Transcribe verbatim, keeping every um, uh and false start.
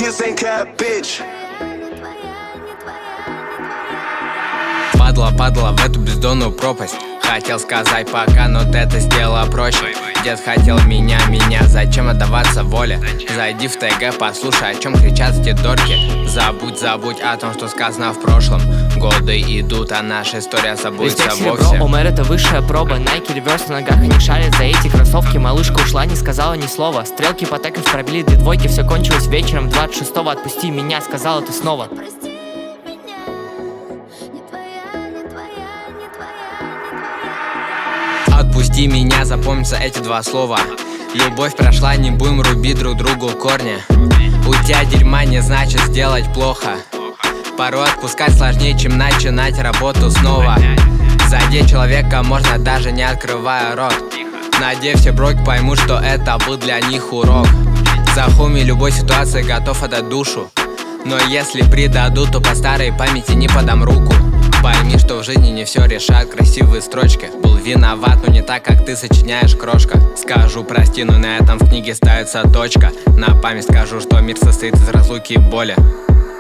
kiss ain't cap, bitch. Падла, падла в эту бездонную пропасть. Хотел сказать пока, но это сделала проще. Дед хотел меня, меня, зачем отдаваться воле? Зайди в ТГ, послушай, о чем кричат эти дорки. Забудь, забудь о том, что сказано в прошлом. Годы идут, а наша история забудется вовсе. Омер — это высшая проба. Найки реверс на ногах, они шалят за эти кроссовки. Малышка ушла, не сказала ни слова. Стрелки по текам пробили две двойки. Все кончилось вечером двадцать шестого. Отпусти меня, сказала ты снова. Отпусти меня, запомнятся эти два слова. Любовь прошла, не будем рубить друг другу корни. У тебя дерьма не значит сделать плохо. Порой отпускать сложнее, чем начинать работу снова. Задеть человека можно, даже не открывая рот. Надеюсь, все броки поймут, что это был для них урок. За хуми любой ситуации готов отдать душу. Но если предадут, то по старой памяти не подам руку. Пойми, что в жизни не все решают красивые строчки. Был виноват, но не так, как ты сочиняешь, крошка. Скажу прости, но на этом в книге ставится точка. На память скажу, что мир состоит из разлуки и боли.